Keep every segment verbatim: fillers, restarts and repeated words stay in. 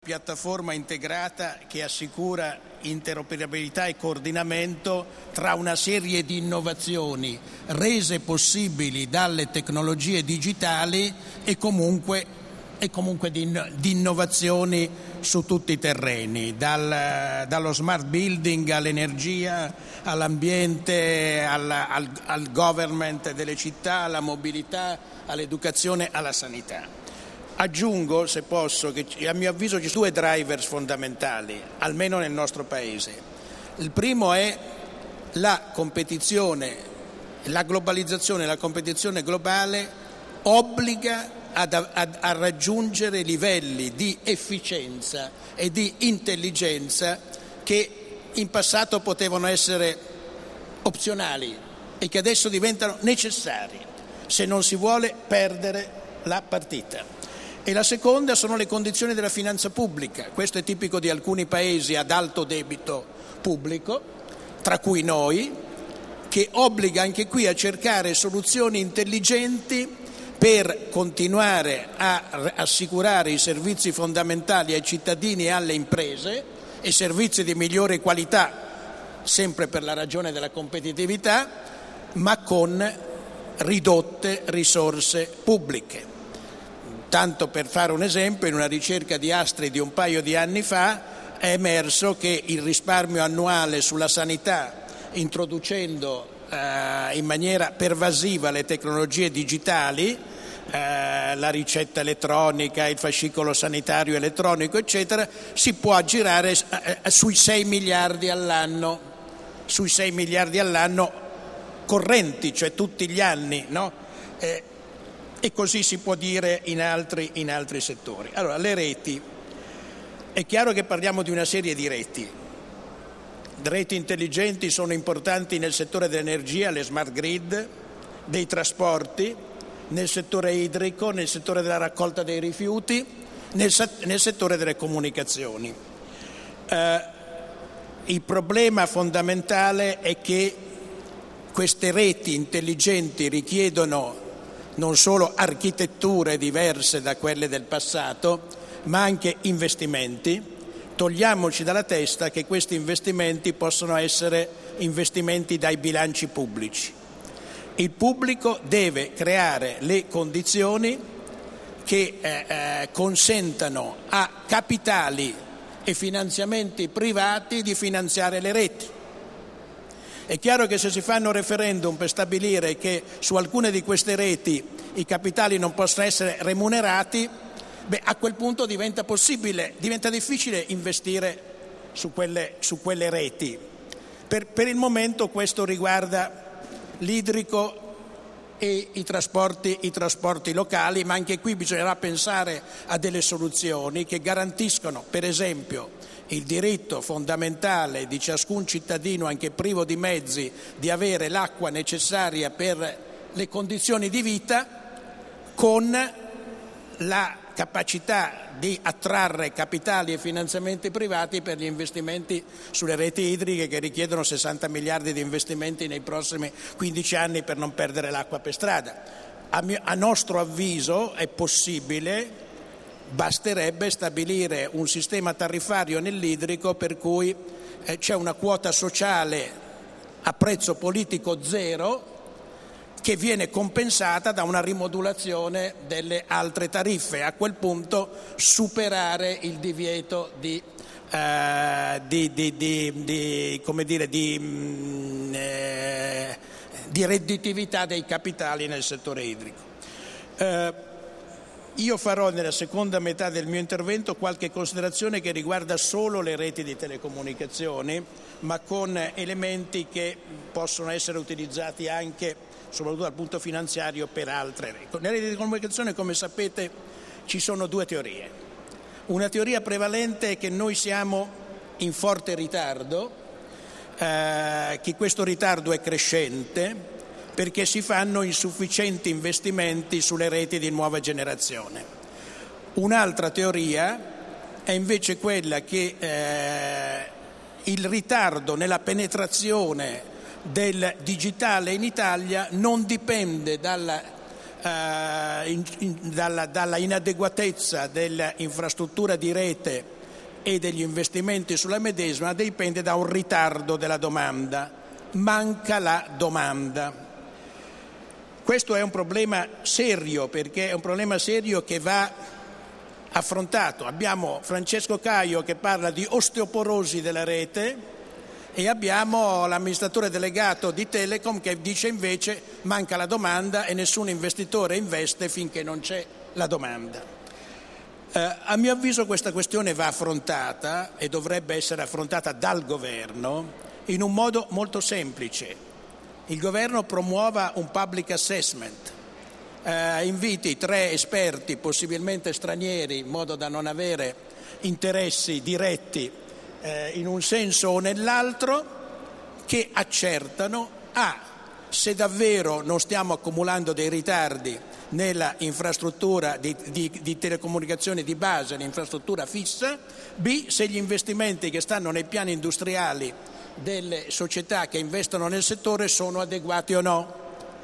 Piattaforma integrata che assicura interoperabilità e coordinamento tra una serie di innovazioni rese possibili dalle tecnologie digitali e comunque, e comunque di, di innovazioni su tutti i terreni, dal, dallo smart building all'energia, all'ambiente, alla, al, al government delle città, alla mobilità, all'educazione, alla sanità. Aggiungo, se posso, che a mio avviso ci sono due drivers fondamentali, almeno nel nostro Paese. Il primo è la competizione, la globalizzazione, la competizione globale obbliga ad, ad, a raggiungere livelli di efficienza e di intelligenza che in passato potevano essere opzionali e che adesso diventano necessari se non si vuole perdere la partita. E la seconda sono le condizioni della finanza pubblica. Questo è tipico di alcuni paesi ad alto debito pubblico, tra cui noi, che obbliga anche qui a cercare soluzioni intelligenti per continuare a assicurare i servizi fondamentali ai cittadini e alle imprese e servizi di migliore qualità, sempre per la ragione della competitività, ma con ridotte risorse pubbliche. Tanto per fare un esempio, in una ricerca di Astri di un paio di anni fa è emerso che il risparmio annuale sulla sanità, introducendo eh, in maniera pervasiva le tecnologie digitali, eh, la ricetta elettronica, il fascicolo sanitario elettronico, eccetera, si può aggirare eh, sui sei miliardi all'anno, sui sei miliardi all'anno correnti, cioè tutti gli anni, no? Eh, E così si può dire in altri, in altri settori. Allora, le reti. È chiaro che parliamo di una serie di reti. Reti intelligenti sono importanti nel settore dell'energia, le smart grid, dei trasporti, nel settore idrico, nel settore della raccolta dei rifiuti, nel, nel settore delle comunicazioni. Eh, il problema fondamentale è che queste reti intelligenti richiedono non solo architetture diverse da quelle del passato, ma anche investimenti. Togliamoci dalla testa che questi investimenti possono essere investimenti dai bilanci pubblici. Il pubblico deve creare le condizioni che eh, eh, consentano a capitali e finanziamenti privati di finanziare le reti. È chiaro che se si fanno referendum per stabilire che su alcune di queste reti i capitali non possono essere remunerati, beh, a quel punto diventa possibile, diventa difficile investire su quelle, su quelle reti. Per, per il momento questo riguarda l'idrico e i trasporti, i trasporti locali, ma anche qui bisognerà pensare a delle soluzioni che garantiscono, per esempio, il diritto fondamentale di ciascun cittadino, anche privo di mezzi, di avere l'acqua necessaria per le condizioni di vita, con la capacità di attrarre capitali e finanziamenti privati per gli investimenti sulle reti idriche che richiedono sessanta miliardi di investimenti nei prossimi quindici anni per non perdere l'acqua per strada. A, mio, a nostro avviso è possibile. Basterebbe stabilire un sistema tariffario nell'idrico per cui eh, c'è una quota sociale a prezzo politico zero che viene compensata da una rimodulazione delle altre tariffe. A quel punto superare il divieto di, eh, di, di, di, di, come dire, di, mh, eh, di redditività dei capitali nel settore idrico. Eh, Io farò nella seconda metà del mio intervento qualche considerazione che riguarda solo le reti di telecomunicazioni, ma con elementi che possono essere utilizzati anche, soprattutto dal punto finanziario, per altre reti. Nelle reti di telecomunicazione, come sapete, ci sono due teorie. Una teoria prevalente è che noi siamo in forte ritardo, eh, che questo ritardo è crescente, perché si fanno insufficienti investimenti sulle reti di nuova generazione. Un'altra teoria è invece quella che eh, il ritardo nella penetrazione del digitale in Italia non dipende dalla eh, in, in, dalla, dalla inadeguatezza dell'infrastruttura di rete e degli investimenti sulla medesima dipende da un ritardo della domanda. Manca la domanda. Questo è un problema serio, perché è un problema serio che va affrontato. Abbiamo Francesco Caio che parla di osteoporosi della rete e abbiamo l'amministratore delegato di Telecom che dice invece manca la domanda e nessun investitore investe finché non c'è la domanda. Eh, a mio avviso questa questione va affrontata e dovrebbe essere affrontata dal governo in un modo molto semplice. Il governo promuova un public assessment, eh, inviti tre esperti, possibilmente stranieri, in modo da non avere interessi diretti eh, in un senso o nell'altro, che accertano A, se davvero non stiamo accumulando dei ritardi nella infrastruttura di, di, di telecomunicazione di base, l'infrastruttura fissa, B, se gli investimenti che stanno nei piani industriali delle società che investono nel settore sono adeguati o no.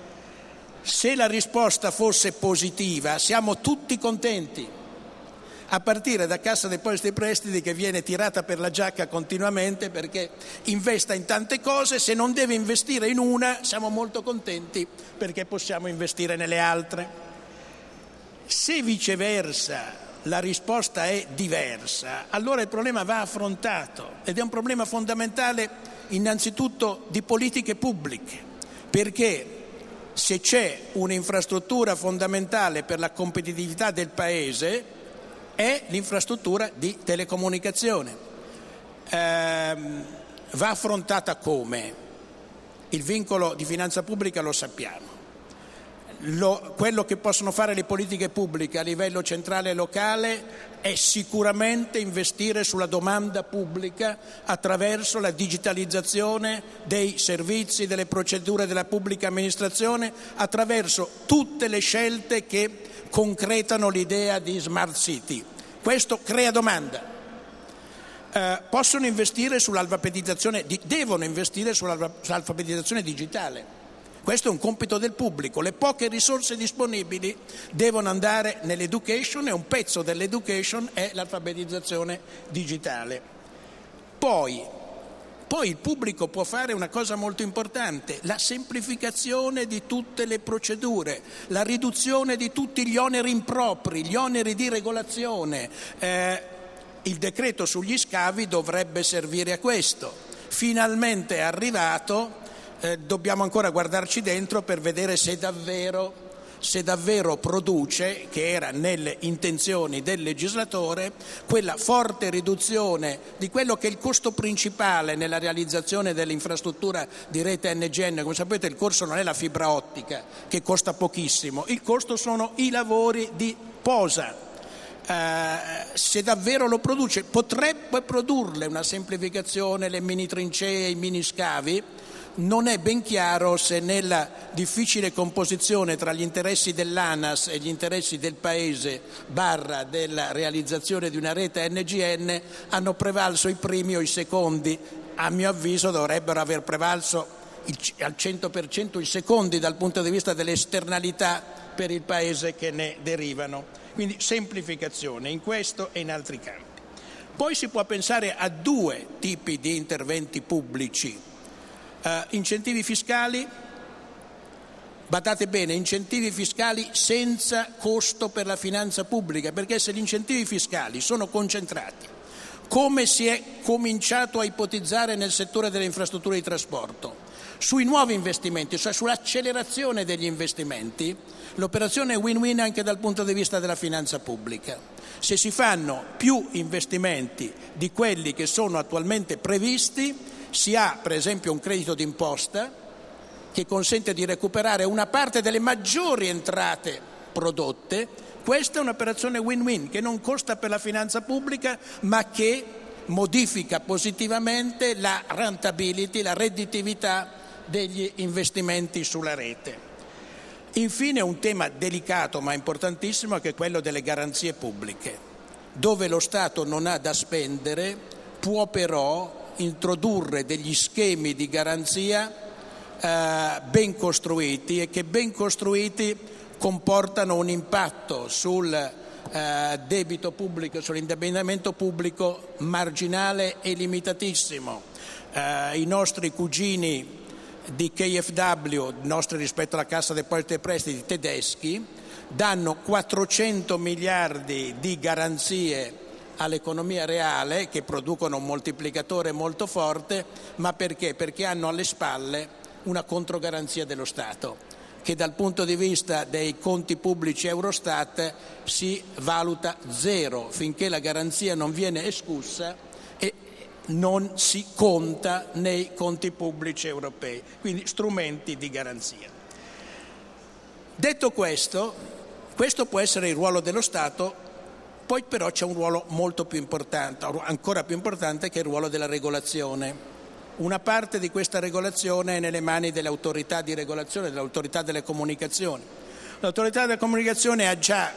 Se la risposta fosse positiva siamo tutti contenti, a partire da Cassa Depositi e Prestiti che viene tirata per la giacca continuamente perché investa in tante cose, se non deve investire in una siamo molto contenti perché possiamo investire nelle altre. Se viceversa la risposta è diversa, allora il problema va affrontato ed è un problema fondamentale innanzitutto di politiche pubbliche, perché se c'è un'infrastruttura fondamentale per la competitività del Paese è l'infrastruttura di telecomunicazione. Ehm, va affrontata come? Il vincolo di finanza pubblica lo sappiamo. Lo, quello che possono fare le politiche pubbliche a livello centrale e locale è sicuramente investire sulla domanda pubblica attraverso la digitalizzazione dei servizi, delle procedure della pubblica amministrazione, attraverso tutte le scelte che concretano l'idea di smart city. Questo crea domanda. Eh, possono investire sull'alfabetizzazione, di, devono investire sull'alfabetizzazione digitale. Questo è un compito del pubblico, le poche risorse disponibili devono andare nell'education e un pezzo dell'education è l'alfabetizzazione digitale. Poi, poi il pubblico può fare una cosa molto importante, la semplificazione di tutte le procedure, la riduzione di tutti gli oneri impropri, gli oneri di regolazione. Eh, il decreto sugli scavi dovrebbe servire a questo. Finalmente è arrivato. Eh, dobbiamo ancora guardarci dentro per vedere se davvero, se davvero produce, che era nelle intenzioni del legislatore, quella forte riduzione di quello che è il costo principale nella realizzazione dell'infrastruttura di rete N G N. Come sapete il costo non è la fibra ottica, che costa pochissimo, il costo sono i lavori di posa. Eh, se davvero lo produce, potrebbe produrle una semplificazione, le mini trincee, i mini scavi. Non è ben chiaro se nella difficile composizione tra gli interessi dell'ANAS e gli interessi del Paese barra della realizzazione di una rete N G N hanno prevalso i primi o i secondi. A mio avviso dovrebbero aver prevalso il, al cento per cento i secondi dal punto di vista delle esternalità per il Paese che ne derivano. Quindi semplificazione in questo e in altri campi. Poi si può pensare a due tipi di interventi pubblici. Uh, incentivi fiscali, badate bene, incentivi fiscali senza costo per la finanza pubblica, perché se gli incentivi fiscali sono concentrati, come si è cominciato a ipotizzare nel settore delle infrastrutture di trasporto, sui nuovi investimenti, cioè sull'accelerazione degli investimenti, l'operazione è win-win anche dal punto di vista della finanza pubblica. Se si fanno più investimenti di quelli che sono attualmente previsti, si ha per esempio un credito d'imposta che consente di recuperare una parte delle maggiori entrate prodotte. Questa è un'operazione win-win che non costa per la finanza pubblica ma che modifica positivamente la rentability, la redditività degli investimenti sulla rete. Infine un tema delicato ma importantissimo che è quello delle garanzie pubbliche, dove lo Stato non ha da spendere, può però introdurre degli schemi di garanzia eh, ben costruiti e che ben costruiti comportano un impatto sul eh, debito pubblico, sull'indebitamento pubblico marginale e limitatissimo. Eh, I nostri cugini di K F W, nostri rispetto alla Cassa Depositi e Prestiti tedeschi, danno quattrocento miliardi di garanzie all'economia reale che producono un moltiplicatore molto forte, ma perché? Perché hanno alle spalle una controgaranzia dello Stato, che dal punto di vista dei conti pubblici Eurostat si valuta zero finché la garanzia non viene escussa e non si conta nei conti pubblici europei, quindi strumenti di garanzia. Detto questo, questo può essere il ruolo dello Stato. Poi però c'è un ruolo molto più importante, ancora più importante, che è il ruolo della regolazione. Una parte di questa regolazione è nelle mani delle autorità di regolazione, dell'autorità delle comunicazioni. L'autorità delle comunicazioni ha già,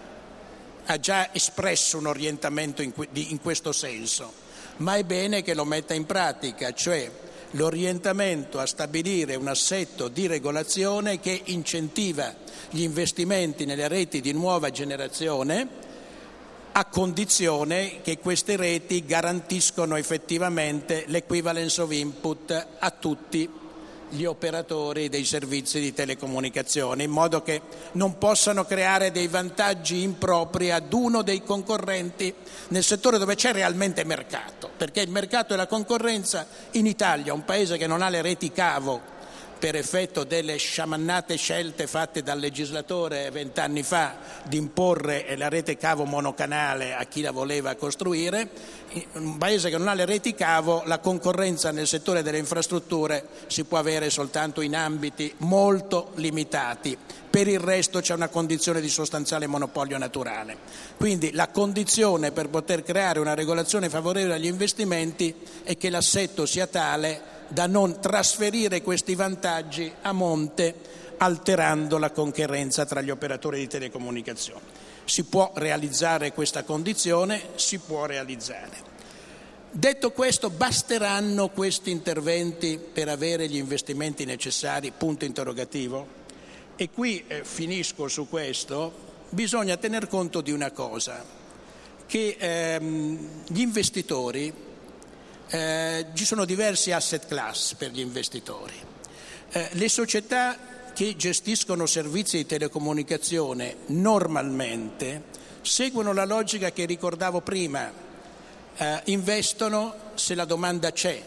ha già espresso un orientamento in, in questo senso, ma è bene che lo metta in pratica, cioè l'orientamento a stabilire un assetto di regolazione che incentiva gli investimenti nelle reti di nuova generazione, a condizione che queste reti garantiscono effettivamente l'equivalence of input a tutti gli operatori dei servizi di telecomunicazione, in modo che non possano creare dei vantaggi impropri ad uno dei concorrenti nel settore dove c'è realmente mercato, perché il mercato e la concorrenza in Italia, un paese che non ha le reti cavo per effetto delle sciamannate scelte fatte dal legislatore vent'anni fa di imporre la rete cavo monocanale a chi la voleva costruire, in un paese che non ha le reti cavo la concorrenza nel settore delle infrastrutture si può avere soltanto in ambiti molto limitati. Per il resto c'è una condizione di sostanziale monopolio naturale. Quindi la condizione per poter creare una regolazione favorevole agli investimenti è che l'assetto sia tale da non trasferire questi vantaggi a monte, alterando la concorrenza tra gli operatori di telecomunicazioni. Si può realizzare questa condizione, si può realizzare. Detto questo, basteranno questi interventi per avere gli investimenti necessari? Punto interrogativo. E qui eh, finisco su questo. Bisogna tener conto di una cosa, che ehm, gli investitori, Eh, ci sono diversi asset class per gli investitori. Eh, le società che gestiscono servizi di telecomunicazione normalmente seguono la logica che ricordavo prima, eh, investono se la domanda c'è,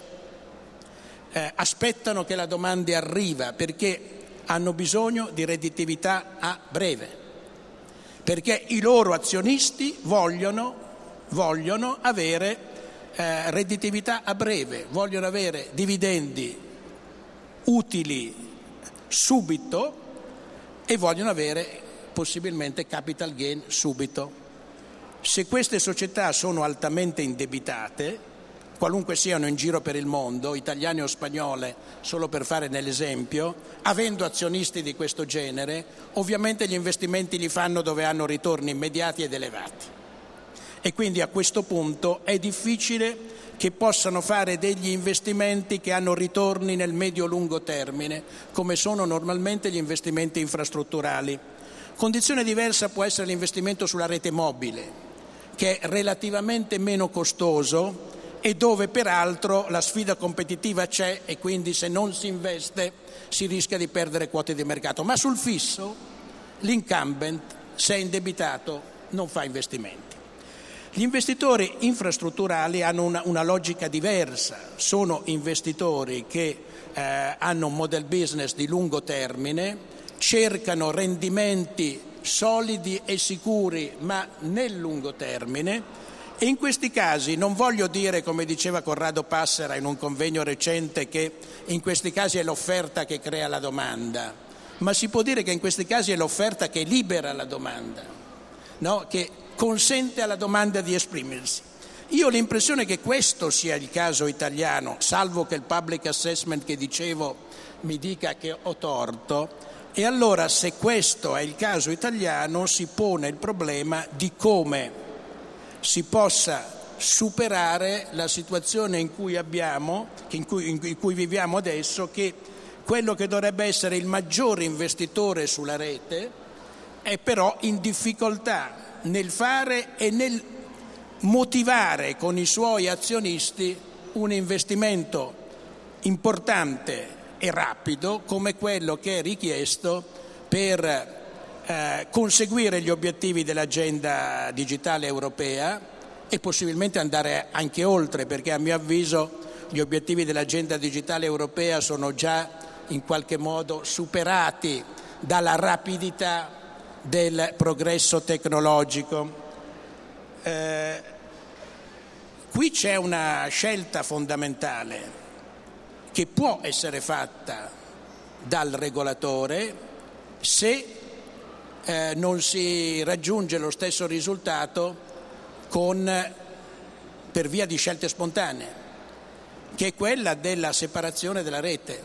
eh, aspettano che la domanda arriva perché hanno bisogno di redditività a breve, perché i loro azionisti vogliono, vogliono avere Eh, redditività a breve, vogliono avere dividendi utili subito e vogliono avere possibilmente capital gain subito. Se queste società sono altamente indebitate, qualunque siano in giro per il mondo, italiane o spagnole, solo per fare nell'esempio, avendo azionisti di questo genere, ovviamente gli investimenti li fanno dove hanno ritorni immediati ed elevati. E quindi a questo punto è difficile che possano fare degli investimenti che hanno ritorni nel medio-lungo termine, come sono normalmente gli investimenti infrastrutturali. Condizione diversa può essere l'investimento sulla rete mobile, che è relativamente meno costoso e dove peraltro la sfida competitiva c'è e quindi se non si investe si rischia di perdere quote di mercato. Ma sul fisso l'incumbent, se è indebitato, non fa investimenti. Gli investitori infrastrutturali hanno una, una logica diversa, sono investitori che eh, hanno un model business di lungo termine, cercano rendimenti solidi e sicuri ma nel lungo termine e in questi casi non voglio dire, come diceva Corrado Passera in un convegno recente, che in questi casi è l'offerta che crea la domanda, ma si può dire che in questi casi è l'offerta che libera la domanda, no? Che consente alla domanda di esprimersi. Io ho l'impressione che questo sia il caso italiano, salvo che il public assessment che dicevo mi dica che ho torto, e allora se questo è il caso italiano si pone il problema di come si possa superare la situazione in cui abbiamo, in cui, in cui viviamo adesso, che quello che dovrebbe essere il maggiore investitore sulla rete è però in difficoltà nel fare e nel motivare con i suoi azionisti un investimento importante e rapido come quello che è richiesto per eh, conseguire gli obiettivi dell'agenda digitale europea e possibilmente andare anche oltre, perché a mio avviso gli obiettivi dell'agenda digitale europea sono già in qualche modo superati dalla rapidità del progresso tecnologico. Eh, qui c'è una scelta fondamentale che può essere fatta dal regolatore se eh, non si raggiunge lo stesso risultato con, per via di scelte spontanee, che è quella della separazione della rete.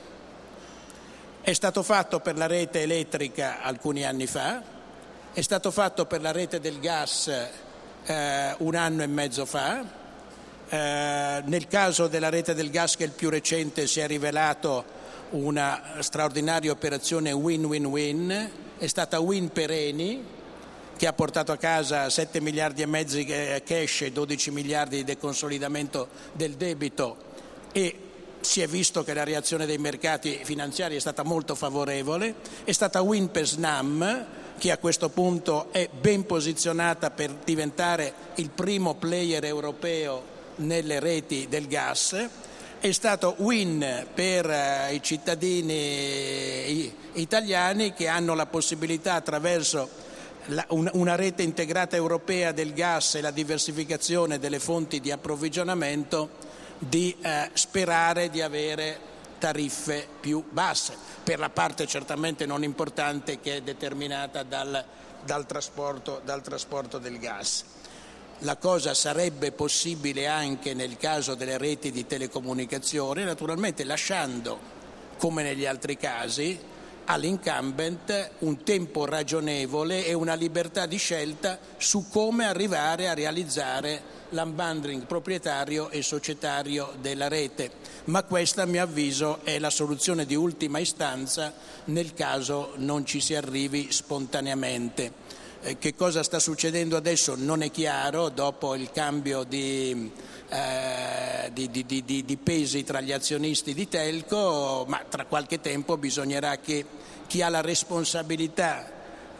È stato fatto per la rete elettrica alcuni anni fa, è stato fatto per la rete del gas eh, un anno e mezzo fa. Eh, nel caso della rete del gas, che è il più recente, si è rivelato una straordinaria operazione win-win-win, è stata win per Eni, che ha portato a casa sette miliardi e mezzo di cash e dodici miliardi di deconsolidamento del debito, e si è visto che la reazione dei mercati finanziari è stata molto favorevole. È stata win per Snam, che a questo punto è ben posizionata per diventare il primo player europeo nelle reti del gas. È stato win per i cittadini italiani, che hanno la possibilità, attraverso una rete integrata europea del gas e la diversificazione delle fonti di approvvigionamento, di eh, sperare di avere tariffe più basse, per la parte certamente non importante che è determinata dal, dal, trasporto, dal trasporto del gas. La cosa sarebbe possibile anche nel caso delle reti di telecomunicazione, naturalmente lasciando, come negli altri casi, all'incumbent un tempo ragionevole e una libertà di scelta su come arrivare a realizzare l'unbundling proprietario e societario della rete. Ma questa, a mio avviso, è la soluzione di ultima istanza nel caso non ci si arrivi spontaneamente. Eh, che cosa sta succedendo adesso non è chiaro, dopo il cambio di, eh, di, di, di, di pesi tra gli azionisti di Telco, ma tra qualche tempo bisognerà che chi ha la responsabilità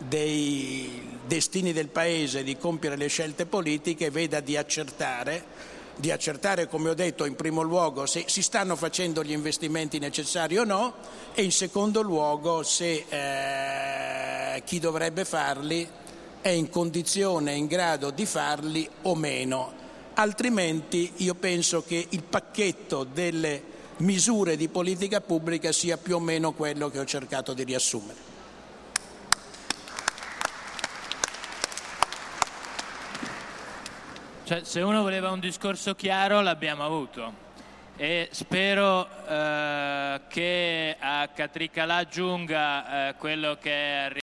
dei destini del Paese, di compiere le scelte politiche, veda di accertare, di accertare, come ho detto, in primo luogo se si stanno facendo gli investimenti necessari o no, e in secondo luogo se eh, chi dovrebbe farli è in condizione, in grado di farli o meno. Altrimenti io penso che il pacchetto delle misure di politica pubblica sia più o meno quello che ho cercato di riassumere. Cioè, se uno voleva un discorso chiaro, l'abbiamo avuto, e spero eh, che a Catricalà giunga eh, quello che è